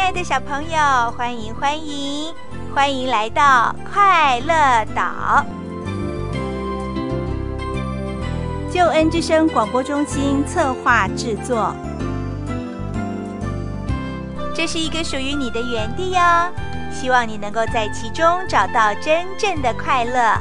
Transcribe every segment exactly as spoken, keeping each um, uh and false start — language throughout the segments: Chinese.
爱的小朋友，欢迎欢迎欢迎来到快乐岛。救恩之声广播中心策划制作，这是一个属于你的园地哦，希望你能够在其中找到真正的快乐。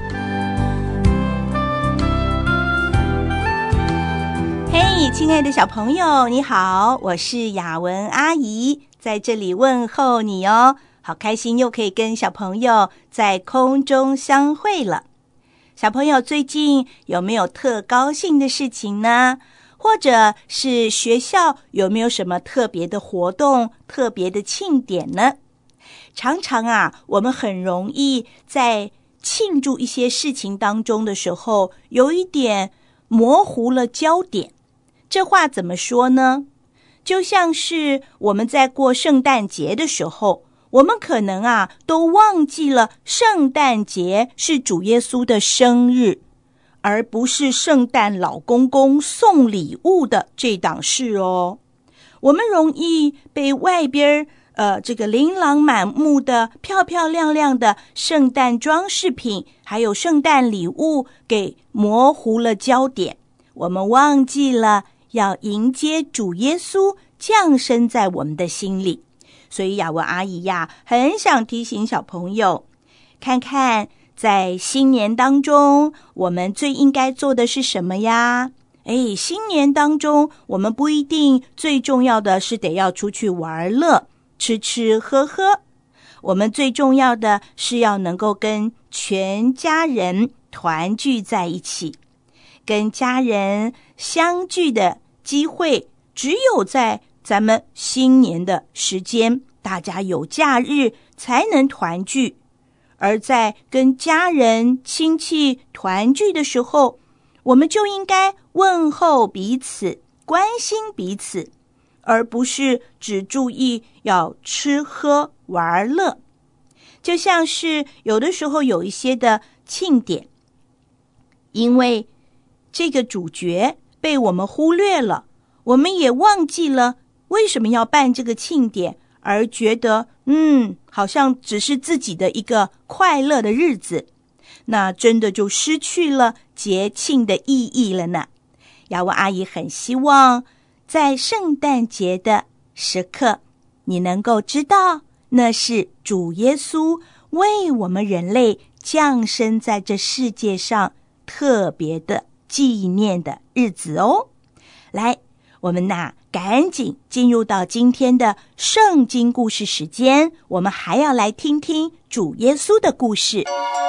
嘿，亲爱的小朋友，你好，我是雅文阿姨，在这里问候你哦。好开心又可以跟小朋友在空中相会了。小朋友最近有没有特高兴的事情呢？或者是学校有没有什么特别的活动、特别的庆典呢？常常啊，我们很容易在庆祝一些事情当中的时候，有一点模糊了焦点。这话怎么说呢？就像是我们在过圣诞节的时候，我们可能啊都忘记了圣诞节是主耶稣的生日，而不是圣诞老公公送礼物的这档事哦。我们容易被外边呃这个琳琅满目的漂漂亮亮的圣诞装饰品还有圣诞礼物给模糊了焦点，我们忘记了要迎接主耶稣降生在我们的心里。所以雅文阿姨呀，很想提醒小朋友，看看在新年当中，我们最应该做的是什么呀？哎，新年当中，我们不一定最重要的是得要出去玩乐，吃吃喝喝。我们最重要的是要能够跟全家人团聚在一起。跟家人相聚的机会，只有在咱们新年的时间，大家有假日才能团聚。而在跟家人亲戚团聚的时候，我们就应该问候彼此，关心彼此，而不是只注意要吃喝玩乐。就像是有的时候有一些的庆典，因为这个主角被我们忽略了，我们也忘记了为什么要办这个庆典，而觉得嗯，好像只是自己的一个快乐的日子，那真的就失去了节庆的意义了呢。雅文阿姨很希望在圣诞节的时刻，你能够知道那是主耶稣为我们人类降生在这世界上特别的纪念的日子哦。来，我们呐赶紧进入到今天的圣经故事时间，我们还要来听听主耶稣的故事。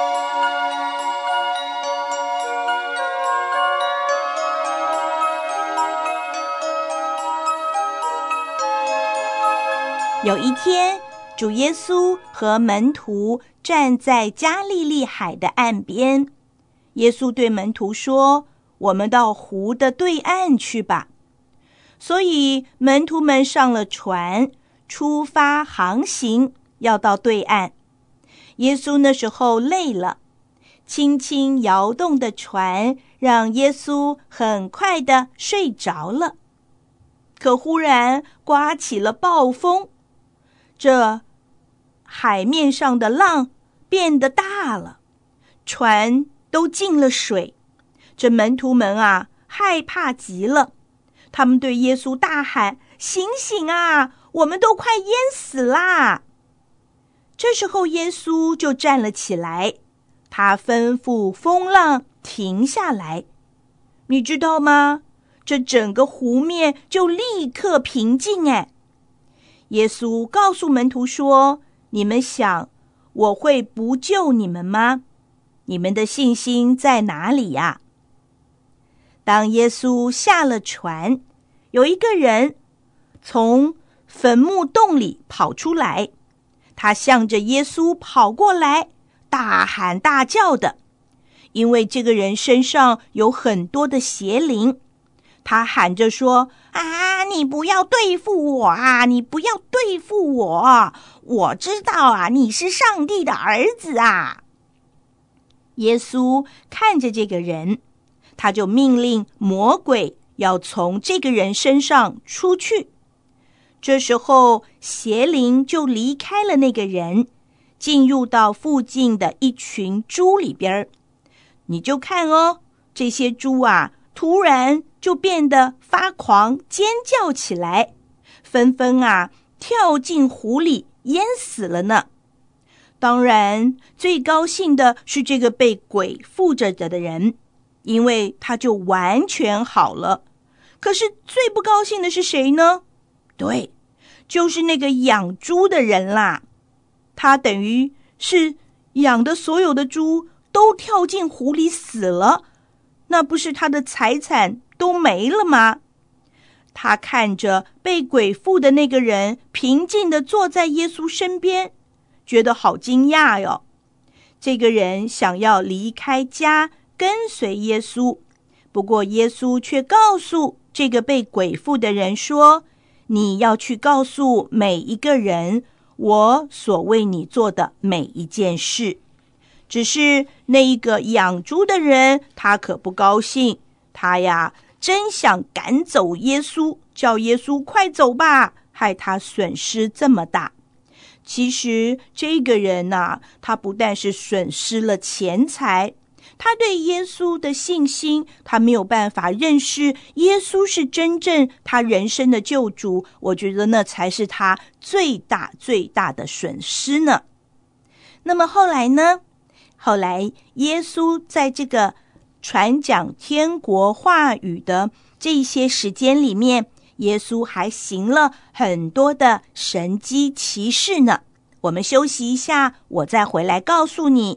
有一天，主耶稣和门徒站在加利利海的岸边，耶稣对门徒说，我们到湖的对岸去吧。所以门徒们上了船，出发航行，要到对岸。耶稣那时候累了，轻轻摇动的船让耶稣很快的睡着了。可忽然刮起了暴风，这海面上的浪变得大了，船都进了水。这门徒们啊，害怕极了，他们对耶稣大喊，醒醒啊，我们都快淹死啦！这时候耶稣就站了起来，他吩咐风浪停下来。你知道吗？这整个湖面就立刻平静哎。耶稣告诉门徒说，你们想我会不救你们吗？你们的信心在哪里呀？当耶稣下了船，有一个人从坟墓洞里跑出来，他向着耶稣跑过来，大喊大叫的，因为这个人身上有很多的邪灵。他喊着说，啊，你不要对付我啊，你不要对付我，我知道啊，你是上帝的儿子啊。耶稣看着这个人，他就命令魔鬼要从这个人身上出去。 这时候邪灵就离开了那个人，进入到附近的一群猪里边。你就看哦，这些猪啊，突然就变得发狂，尖叫起来，纷纷啊跳进湖里淹死了呢。当然最高兴的是这个被鬼附着的人，因为他就完全好了。可是最不高兴的是谁呢？对，就是那个养猪的人啦。他等于是养的所有的猪都跳进湖里死了，那不是他的财产都没了吗？他看着被鬼附的那个人平静地坐在耶稣身边，觉得好惊讶哟。这个人想要离开家跟随耶稣，不过耶稣却告诉这个被鬼附的人说，你要去告诉每一个人我所为你做的每一件事。只是那一个养猪的人，他可不高兴，他呀真想赶走耶稣，叫耶稣快走吧，害他损失这么大。其实这个人啊，他不但是损失了钱财，他对耶稣的信心，他没有办法认识耶稣是真正他人生的救主，我觉得那才是他最大最大的损失呢。那么后来呢？后来耶稣在这个传讲天国话语的这些时间里面，耶稣还行了很多的神迹奇事呢。我们休息一下，我再回来告诉你。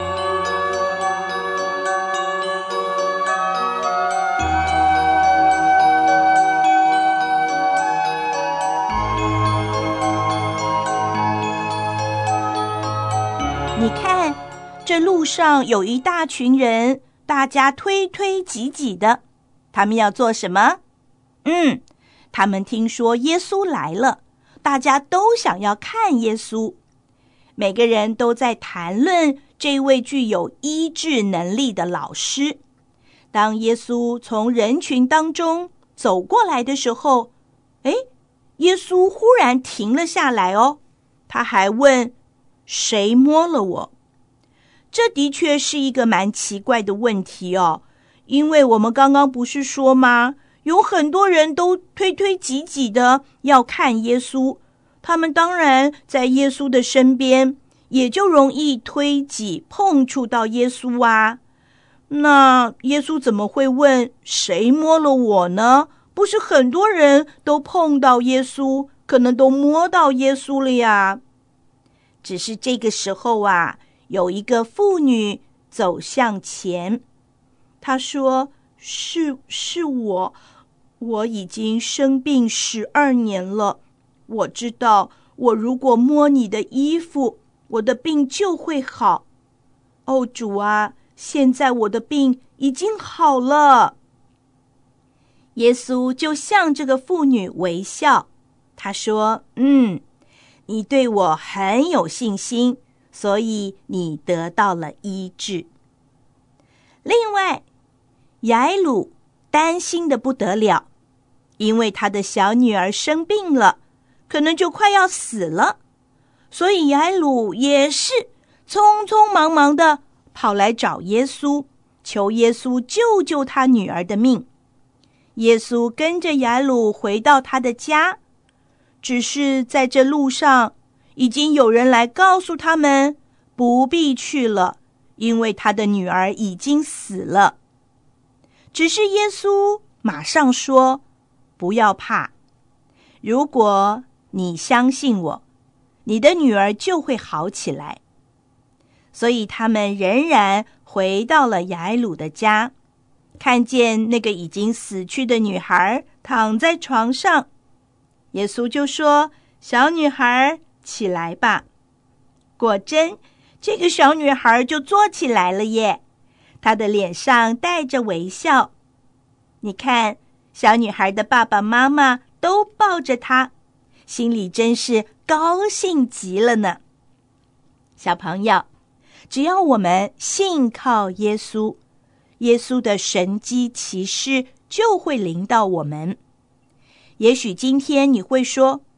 你看，这路上有一大群人，大家推推挤挤的，他们要做什么？嗯，他们听说耶稣来了，大家都想要看耶稣。每个人都在谈论这位具有医治能力的老师。当耶稣从人群当中走过来的时候，诶，耶稣忽然停了下来哦，他还问，谁摸了我？这的确是一个蛮奇怪的问题哦，因为我们刚刚不是说吗？有很多人都推推挤挤的要看耶稣，他们当然在耶稣的身边，也就容易推挤碰触到耶稣啊。那耶稣怎么会问谁摸了我呢？不是很多人都碰到耶稣，可能都摸到耶稣了呀。只是这个时候啊，有一个妇女走向前，她说，是是我，我已经生病十二年了，我知道我如果摸你的衣服，我的病就会好。哦，主啊，现在我的病已经好了。耶稣就向这个妇女微笑，他说，嗯，你对我很有信心，所以你得到了医治。另外，雅鲁担心得不得了，因为他的小女儿生病了，可能就快要死了，所以雅鲁也是匆匆忙忙的跑来找耶稣，求耶稣救救他女儿的命。耶稣跟着雅鲁回到他的家，只是在这路上已经有人来告诉他们不必去了，因为他的女儿已经死了。只是耶稣马上说，不要怕，如果你相信我，你的女儿就会好起来。所以他们仍然回到了雅鲁的家，看见那个已经死去的女孩躺在床上，耶稣就说，小女孩，起来吧。果真，这个小女孩就坐起来了耶，她的脸上带着微笑。你看，小女孩的爸爸妈妈都抱着她，心里真是高兴极了呢。小朋友，只要我们信靠耶稣，耶稣的神迹奇事就会临到我们。也许今天你会说，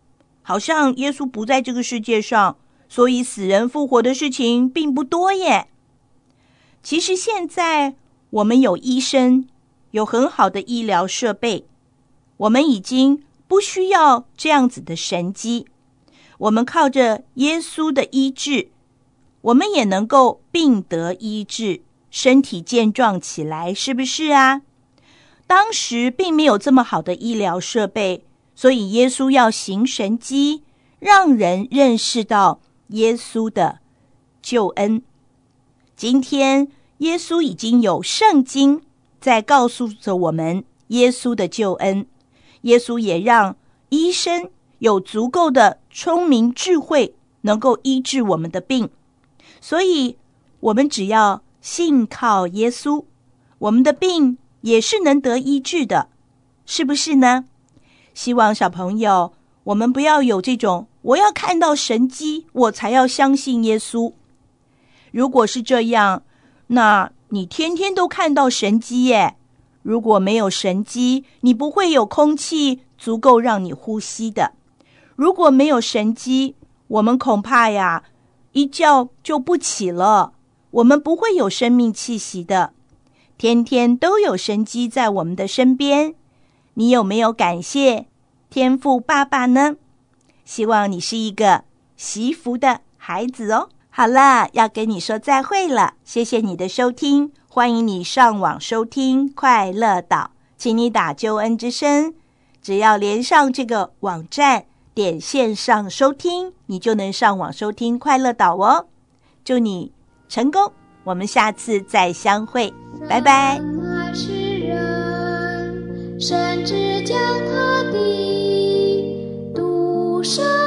好像耶稣不在这个世界上，所以死人复活的事情并不多耶。其实现在我们有医生，有很好的医疗设备，我们已经不需要这样子的神迹。我们靠着耶稣的医治，我们也能够病得医治，身体健壮起来，是不是啊？当时并没有这么好的医疗设备，所以耶稣要行神迹，让人认识到耶稣的救恩。今天耶稣已经有圣经在告诉着我们耶稣的救恩，耶稣也让医生有足够的聪明智慧，能够医治我们的病。所以我们只要信靠耶稣，我们的病也是能得医治的，是不是呢？希望小朋友，我们不要有这种我要看到神迹我才要相信耶稣。如果是这样，那你天天都看到神迹耶。如果没有神迹，你不会有空气足够让你呼吸的。如果没有神迹，我们恐怕呀一觉就不起了，我们不会有生命气息的。天天都有神迹在我们的身边，你有没有感谢天父爸爸呢？希望你是一个惜福的孩子哦。好了，要跟你说再会了，谢谢你的收听，欢迎你上网收听快乐岛，请你打救恩之声，只要连上这个网站，点线上收听，你就能上网收听快乐岛哦。祝你成功，我们下次再相会，拜拜。 爱世人，甚至将他的独生